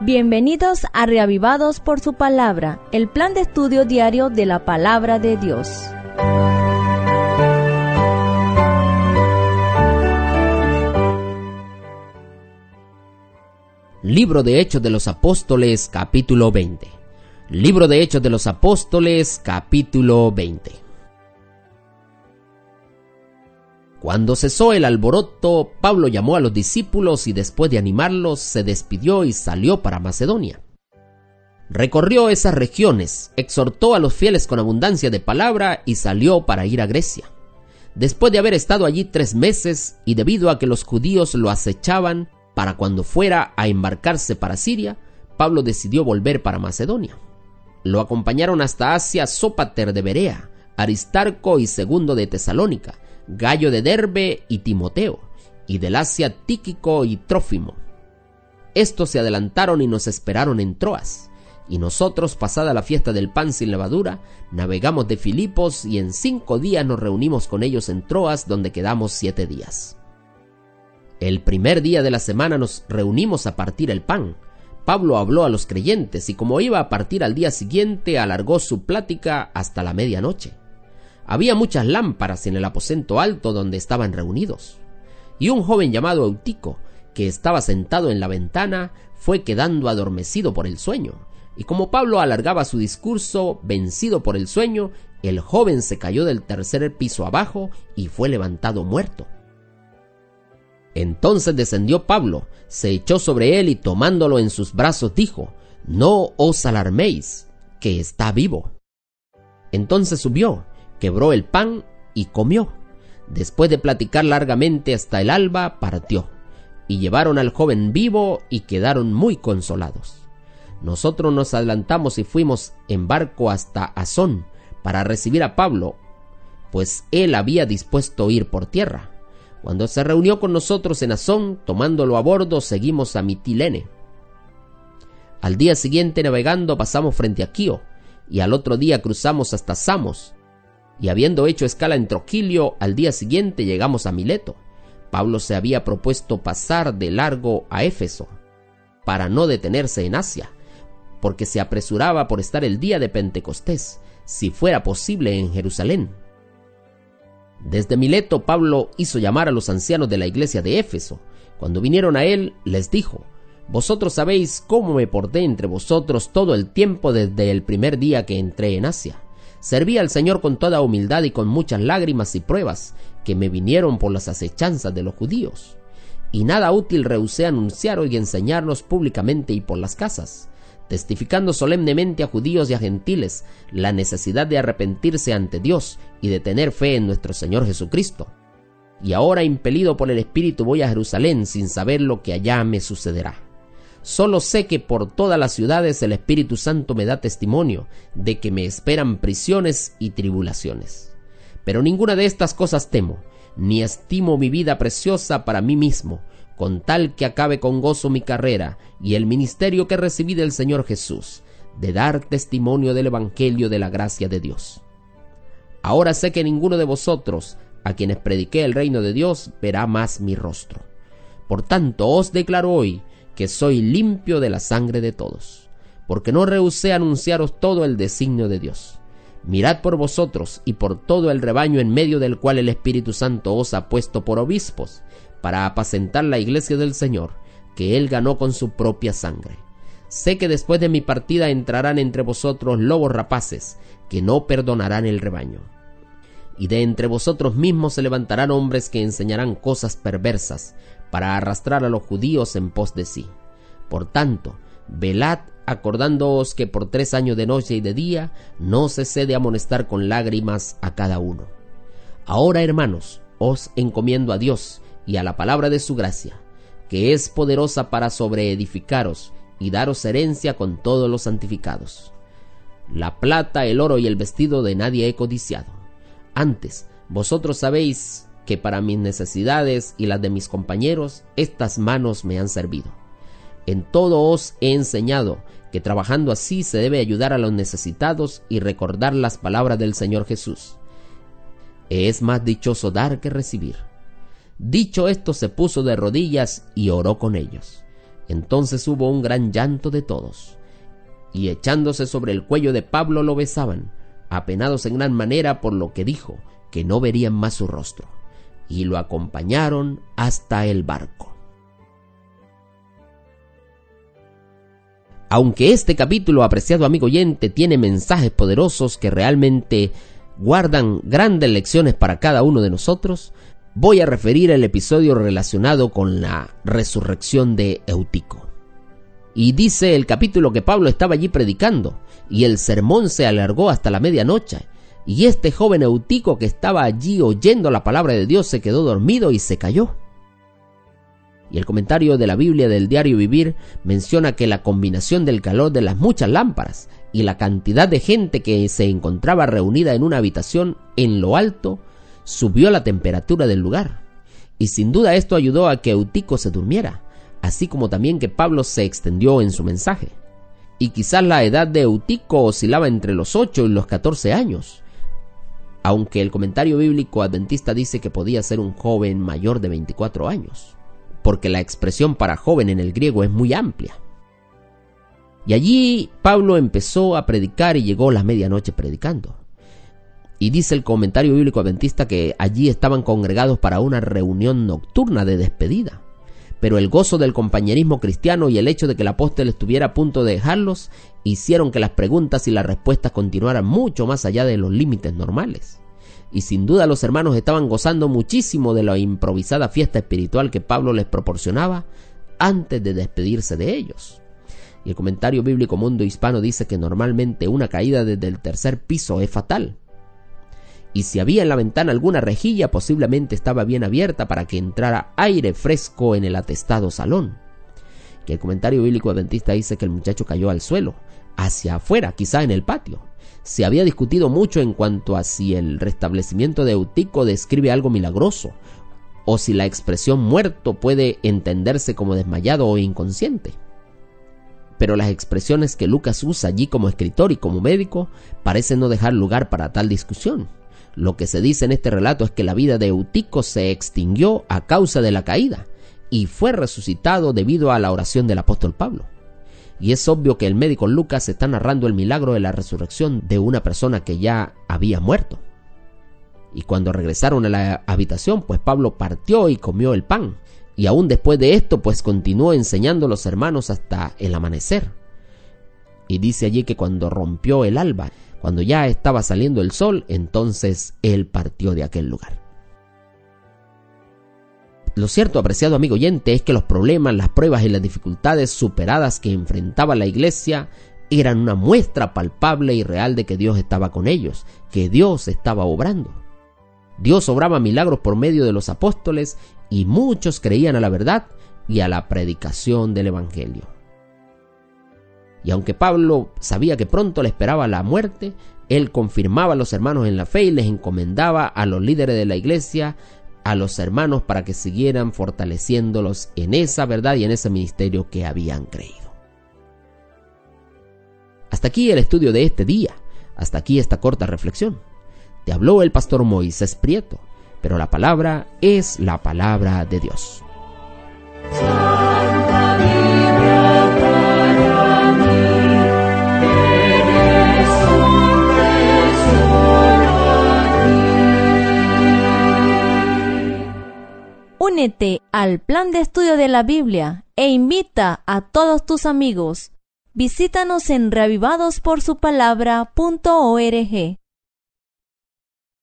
Bienvenidos a Reavivados por su Palabra, el plan de estudio diario de la Palabra de Dios. Libro de Hechos de los Apóstoles, capítulo 20. Libro de Hechos de los Apóstoles, capítulo 20. Cuando cesó el alboroto, Pablo llamó a los discípulos y después de animarlos, se despidió y salió para Macedonia. Recorrió esas regiones, exhortó a los fieles con abundancia de palabra y salió para ir a Grecia. Después de haber estado allí 3 meses y debido a que los judíos lo acechaban para cuando fuera a embarcarse para Siria, Pablo decidió volver para Macedonia. Lo acompañaron hasta Asia Sópater de Berea, Aristarco y Segundo de Tesalónica, Gallo de Derbe y Timoteo, y del Asia Tíquico y Trófimo. Estos se adelantaron y nos esperaron en Troas, y nosotros, pasada la fiesta del pan sin levadura, navegamos de Filipos y en 5 días nos reunimos con ellos en Troas, donde quedamos 7 días. El primer día de la semana nos reunimos a partir el pan. Pablo habló a los creyentes y como iba a partir al día siguiente, alargó su plática hasta la medianoche. Había muchas lámparas en el aposento alto donde estaban reunidos. Y un joven llamado Eutico, que estaba sentado en la ventana, fue quedando adormecido por el sueño. Y como Pablo alargaba su discurso, vencido por el sueño, el joven se cayó del 3er piso abajo y fue levantado muerto. Entonces descendió Pablo, se echó sobre él y tomándolo en sus brazos dijo: «No os alarméis, que está vivo». Entonces subió, quebró el pan y comió. Después de platicar largamente hasta el alba, partió, y llevaron al joven vivo y quedaron muy consolados. Nosotros nos adelantamos y fuimos en barco hasta Asón para recibir a Pablo, pues él había dispuesto ir por tierra. Cuando se reunió con nosotros en Asón, tomándolo a bordo, seguimos a Mitilene. Al día siguiente, navegando, pasamos frente a Quío, y al otro día cruzamos hasta Samos, y habiendo hecho escala en Troquilio, al día siguiente llegamos a Mileto. Pablo se había propuesto pasar de largo a Éfeso, para no detenerse en Asia, porque se apresuraba por estar el día de Pentecostés, si fuera posible en Jerusalén. Desde Mileto, Pablo hizo llamar a los ancianos de la iglesia de Éfeso. Cuando vinieron a él, les dijo: «Vosotros sabéis cómo me porté entre vosotros todo el tiempo desde el primer día que entré en Asia. Serví al Señor con toda humildad y con muchas lágrimas y pruebas que me vinieron por las acechanzas de los judíos. Y nada útil rehusé anunciaros y enseñarnos públicamente y por las casas, testificando solemnemente a judíos y a gentiles la necesidad de arrepentirse ante Dios y de tener fe en nuestro Señor Jesucristo. Y ahora, impelido por el Espíritu, voy a Jerusalén sin saber lo que allá me sucederá. Solo sé que por todas las ciudades el Espíritu Santo me da testimonio de que me esperan prisiones y tribulaciones. Pero ninguna de estas cosas temo, ni estimo mi vida preciosa para mí mismo, con tal que acabe con gozo mi carrera y el ministerio que recibí del Señor Jesús, de dar testimonio del Evangelio de la gracia de Dios. Ahora sé que ninguno de vosotros, a quienes prediqué el reino de Dios, verá más mi rostro. Por tanto, os declaro hoy que soy limpio de la sangre de todos, porque no rehusé anunciaros todo el designio de Dios. Mirad por vosotros y por todo el rebaño en medio del cual el Espíritu Santo os ha puesto por obispos, para apacentar la iglesia del Señor, que Él ganó con su propia sangre. Sé que después de mi partida entrarán entre vosotros lobos rapaces, que no perdonarán el rebaño. Y de entre vosotros mismos se levantarán hombres que enseñarán cosas perversas, para arrastrar a los judíos en pos de sí. Por tanto, velad, acordándoos que por 3 años de noche y de día no cesé de amonestar con lágrimas a cada uno. Ahora, hermanos, os encomiendo a Dios y a la palabra de su gracia, que es poderosa para sobreedificaros y daros herencia con todos los santificados. La plata, el oro y el vestido de nadie he codiciado. Antes, vosotros sabéis que para mis necesidades y las de mis compañeros, estas manos me han servido. En todo os he enseñado que trabajando así se debe ayudar a los necesitados y recordar las palabras del Señor Jesús. Es más dichoso dar que recibir. Dicho esto, se puso de rodillas y oró con ellos. Entonces hubo un gran llanto de todos, y echándose sobre el cuello de Pablo lo besaban, apenados en gran manera por lo que dijo, que no verían más su rostro, y lo acompañaron hasta el barco. Aunque este capítulo, apreciado amigo oyente, tiene mensajes poderosos que realmente guardan grandes lecciones para cada uno de nosotros, voy a referir el episodio relacionado con la resurrección de Eutico. Y dice el capítulo que Pablo estaba allí predicando, y el sermón se alargó hasta la medianoche, y este joven Eutico que estaba allí oyendo la palabra de Dios se quedó dormido y se cayó. Y el comentario de la Biblia del Diario Vivir menciona que la combinación del calor de las muchas lámparas y la cantidad de gente que se encontraba reunida en una habitación en lo alto subió la temperatura del lugar, y sin duda esto ayudó a que Eutico se durmiera, así como también que Pablo se extendió en su mensaje. Y quizás la edad de Eutico oscilaba entre los 8 y los 14 años, aunque el comentario bíblico adventista dice que podía ser un joven mayor de 24 años, porque la expresión para joven en el griego es muy amplia. Y allí Pablo empezó a predicar y llegó la medianoche predicando. Y dice el comentario bíblico adventista que allí estaban congregados para una reunión nocturna de despedida. Pero el gozo del compañerismo cristiano y el hecho de que el apóstol estuviera a punto de dejarlos hicieron que las preguntas y las respuestas continuaran mucho más allá de los límites normales. Y sin duda los hermanos estaban gozando muchísimo de la improvisada fiesta espiritual que Pablo les proporcionaba antes de despedirse de ellos. Y el comentario bíblico Mundo Hispano dice que normalmente una caída desde el tercer piso es fatal. Y si había en la ventana alguna rejilla, posiblemente estaba bien abierta para que entrara aire fresco en el atestado salón. Que el comentario bíblico adventista dice que el muchacho cayó al suelo, hacia afuera, quizá en el patio. Se había discutido mucho en cuanto a si el restablecimiento de Eutico describe algo milagroso, o si la expresión muerto puede entenderse como desmayado o inconsciente. Pero las expresiones que Lucas usa allí como escritor y como médico parecen no dejar lugar para tal discusión. Lo que se dice en este relato es que la vida de Eutico se extinguió a causa de la caída y fue resucitado debido a la oración del apóstol Pablo. Y es obvio que el médico Lucas está narrando el milagro de la resurrección de una persona que ya había muerto. Y cuando regresaron a la habitación, pues Pablo partió y comió el pan. Y aún después de esto, pues continuó enseñando a los hermanos hasta el amanecer. Y dice allí que cuando rompió el alba, cuando ya estaba saliendo el sol, entonces él partió de aquel lugar. Lo cierto, apreciado amigo oyente, es que los problemas, las pruebas y las dificultades superadas que enfrentaba la iglesia eran una muestra palpable y real de que Dios estaba con ellos, que Dios estaba obrando. Dios obraba milagros por medio de los apóstoles y muchos creían a la verdad y a la predicación del evangelio. Y aunque Pablo sabía que pronto le esperaba la muerte, él confirmaba a los hermanos en la fe y les encomendaba a los líderes de la iglesia, a los hermanos, para que siguieran fortaleciéndolos en esa verdad y en ese ministerio que habían creído. Hasta aquí el estudio de este día, hasta aquí esta corta reflexión. Te habló el pastor Moisés Prieto, pero la palabra es la palabra de Dios. Únete al plan de estudio de la Biblia e invita a todos tus amigos. Visítanos en reavivadosporsupalabra.org.